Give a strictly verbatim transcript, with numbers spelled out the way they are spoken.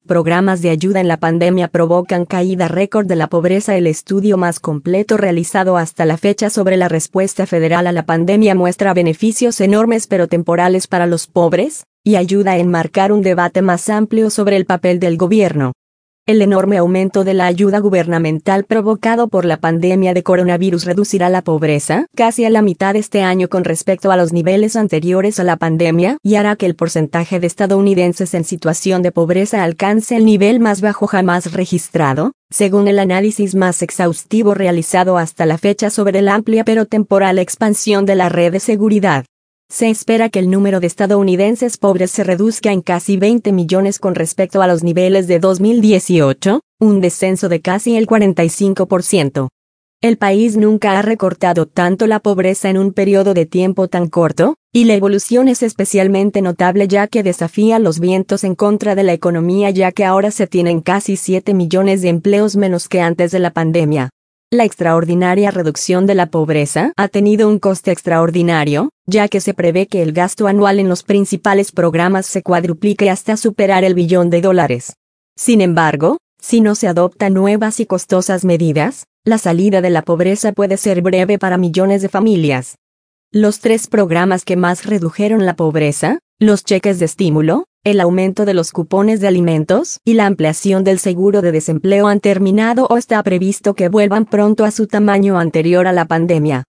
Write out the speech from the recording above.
programas de ayuda en la pandemia provocan caída récord de la pobreza. El estudio más completo realizado hasta la fecha sobre la respuesta federal a la pandemia muestra beneficios enormes pero temporales para los pobres, y ayuda a enmarcar un debate más amplio sobre el papel del gobierno. El enorme aumento de la ayuda gubernamental provocado por la pandemia de coronavirus reducirá la pobreza casi a la mitad este año con respecto a los niveles anteriores a la pandemia y hará que el porcentaje de estadounidenses en situación de pobreza alcance el nivel más bajo jamás registrado, según el análisis más exhaustivo realizado hasta la fecha sobre la amplia pero temporal expansión de la red de seguridad. Se espera que el número de estadounidenses pobres se reduzca en casi veinte millones con respecto a los niveles de dos mil dieciocho, un descenso de casi el cuarenta y cinco por ciento. El país nunca ha recortado tanto la pobreza en un periodo de tiempo tan corto, y la evolución es especialmente notable ya que desafía los vientos en contra de la economía ya que ahora se tienen casi siete millones de empleos menos que antes de la pandemia. La extraordinaria reducción de la pobreza ha tenido un coste extraordinario, ya que se prevé que el gasto anual en los principales programas se cuadruplique hasta superar el billón de dólares. Sin embargo, si no se adoptan nuevas y costosas medidas, la salida de la pobreza puede ser breve para millones de familias. Los tres programas que más redujeron la pobreza, los cheques de estímulo, el aumento de los cupones de alimentos y la ampliación del seguro de desempleo han terminado o está previsto que vuelvan pronto a su tamaño anterior a la pandemia.